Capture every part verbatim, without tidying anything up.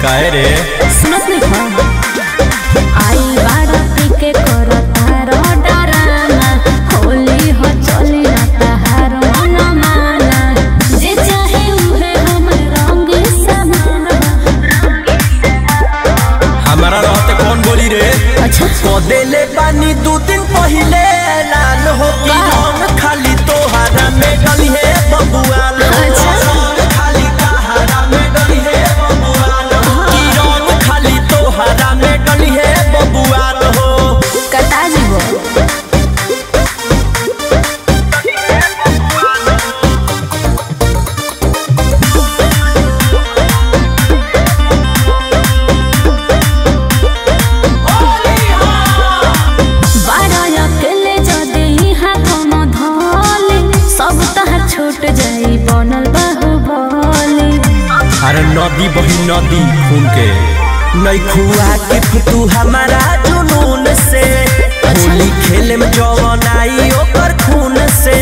काहे रे सुनत नहीं खा आई बाड़ा पी के करता रो डराना होली हो चली ना तहार मन माना जे चाहे उहे हमर रंग समान हमारा रहते कौन बोली रे। अच्छा पदेले पानी दो दिन पहले लाल हो की रंग खाली तोहारा में डली है बबुआ लो। अच्छा खाली तोहारा में डली है बबुआ लो की रंग खाली तोहारा में डली है बबुआ लो। कटा जीवो छूट जाई बनल बाहुबली। अरे नदी बही नदी खून के नहीं खुआ के तू हमारा जुनून से होली खेले में जवन आई ओकर खून से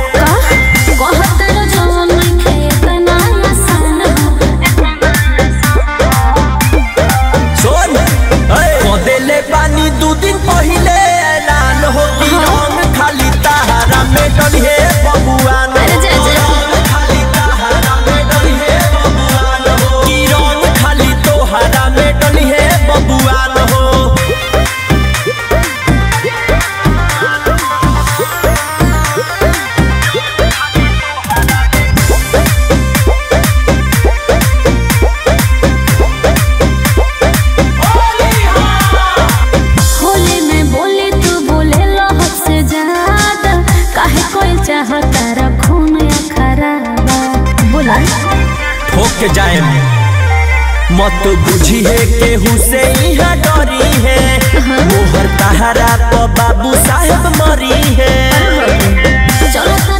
कहतर जवन खेतना आसान सुन पदेले पानी दो दिन पहले ऐलान हो की रंग खाली तहारा में डली है बबुआ ठोक के जाए मत बुझी है केहू से यहाँ डरी है मोहर तहरा तो बाबू साहब मरी है। चलो